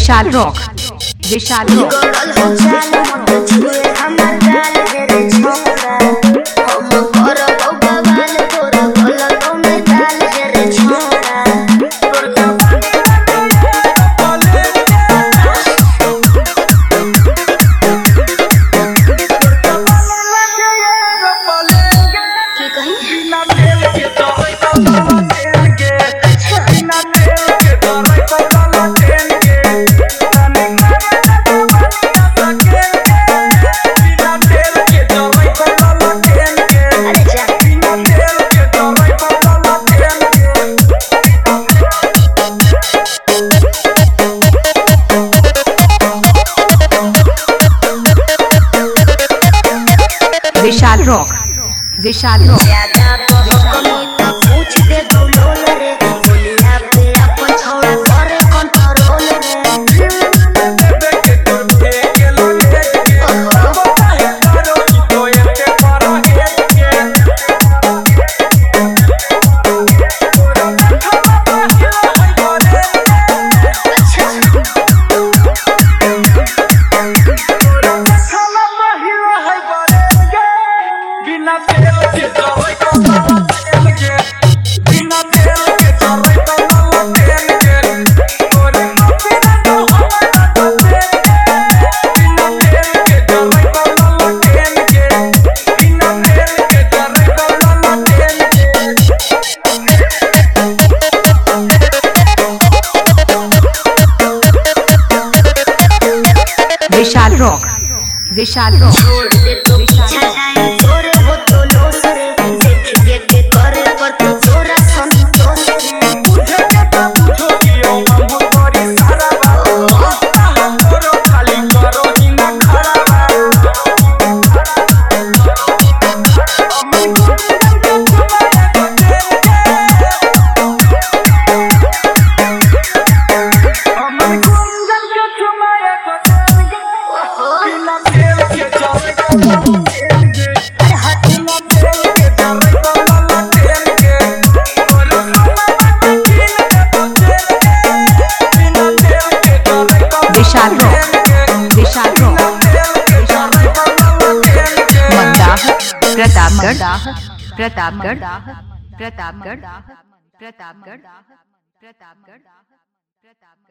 विशाल rock, Vishal rock. Vishal rock, Vishal rock. पूछ दे बोलोल रे बोलिया पे अपन छोड़ा करे कंट्रोल रे Vishal rock, Vishal rock. Vishal rock, Vishal rock. ममदाह, प्रतापगढ़, प्रतापगढ़, प्रतापगढ़, प्रतापगढ़, प्रतापगढ़, प्रतापगढ़।